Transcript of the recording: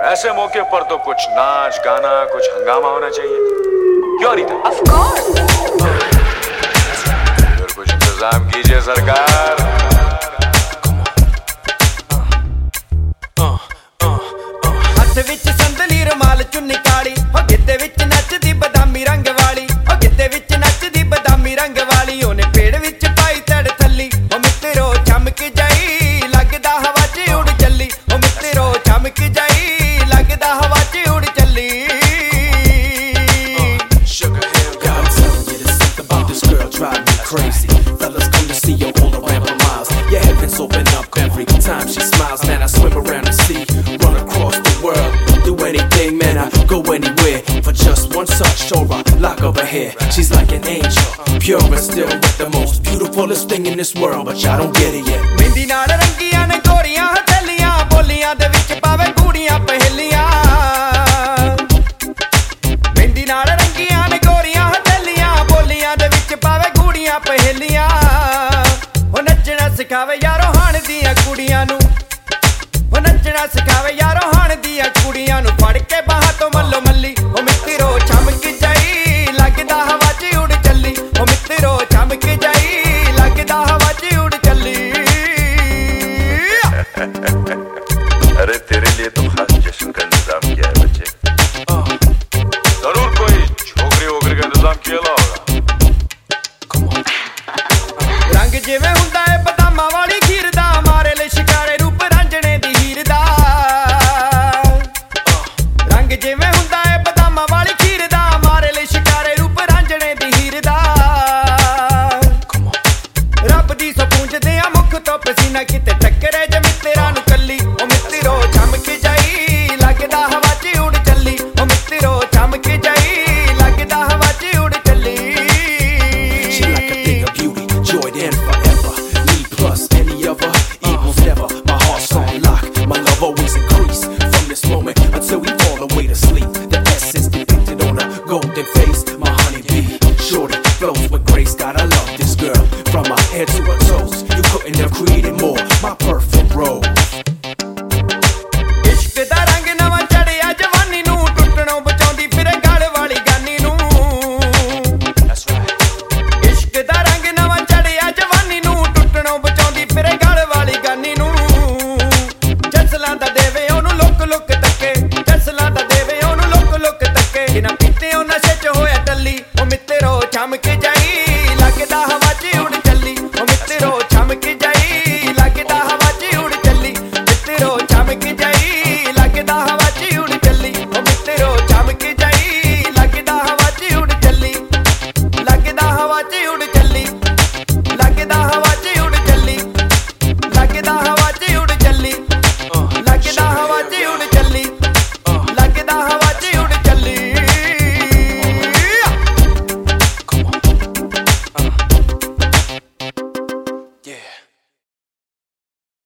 ऐसे मौके पर तो कुछ नाच गाना, कुछ हंगामा होना चाहिए, क्यों रीता? Of course. फिर कुछ इंतजाम कीजिए सरकार। हथ विच संदली रुमाल चुन्नी काली, ओ गिद्दे विच नचदी बदामी रंग वाली, ओ गिद्दे विच नचदी बदामी रंग वाली। ओने पेड़ विच पाई तड़ थल्ली, ओ मित्रो चमक जाई लगदा हवा च उड़ चली, ओ मित्रो चमक जाई लगदा हवा च उड़ चली। God, I'm telling you, there's something about this girl drive me crazy. Fellas come to see her all around for miles. Your heavens open up every time she smiles. Man, I swim around the sea, run across the world, do anything, man, I go anywhere for just one touch or a lock of her hair. She's like an angel, pure and still with the most beautifulest thing in this world, but y'all don't get it yet. Mehndi नाल रंगियां ने गोरियां हथेलियां, बोलियां दे विच पावे कूड़ियां पहेलियां। मेहंदी नाल रंगियां ने गोरियां हथेलियां, बोलियां दे विच पावे कूड़ियां पहेलियां। ओ नचना सिखावे यारो हाण दियां कुड़ियां नू, ओ नचना सिखावे यारो हाण दियां कुड़ियां नू। फड़ के बाहां तो मल्लो मल्ली, ओ मित्रो चमक जाई लगदा हवा च उड़ चली, ओ मित्रो चमक जाई लगदा हवा च उड़ चली। अरे तेरे लिए तो खास जश्न का इंतजाम किया है बच्चे, जरूर कोई छोकरी वोकरी का इंतजाम किया होगा। रंग जिवें हुंदा है बदामां वाली खीर दा, मारे ले शिकारे रूप रांझणे दी हीर दा। रंग जिवें हुंदा है बदामां वाली खीर दा, मारे ले शिकारे रूप रांझणे दी हीर दा। रब दी सो पूंजदे आ मुख तो पसीना, किते टक्करे जे मित्तरां नू कल्ली, ओ मित्तरो चमक जाई लगदा हवा च उड़ चली, ओ मित्तरो चमक जाई लगदा हवा च उड़ चली। She like a thing of beauty, joy and forever. Me plus any other, equals never. My heart's on lock, my love always increase from this moment until we fall away to sleep. The essence depicted on her golden face, my honeybee. Shorty flows with grace, God I love this girl from her head to her toes. You couldn't have created more, my perfect role. इश्क दा रंग नवां चढ़िया जवानी नू, टुटणों बचाउंदी फिरे गल वाली गानी नू। इश्क दा रंग नवां चढ़िया जवानी नू, टुटणों बचाउंदी फिरे गल वाली गानी नू। जसलां दा देवे ओनू लुक लुक तक्के, जसलां दा देवे ओनू लुक लुक तक्के। बिना पीते ओ नशे च होया टल्ली, ओ मित्तरो चमक जाई लगदा हवा च उड़ चली, ओ मित्तरो चमक जाई लगदा हवा च उड़ चली, मित्तरो चमक जाई।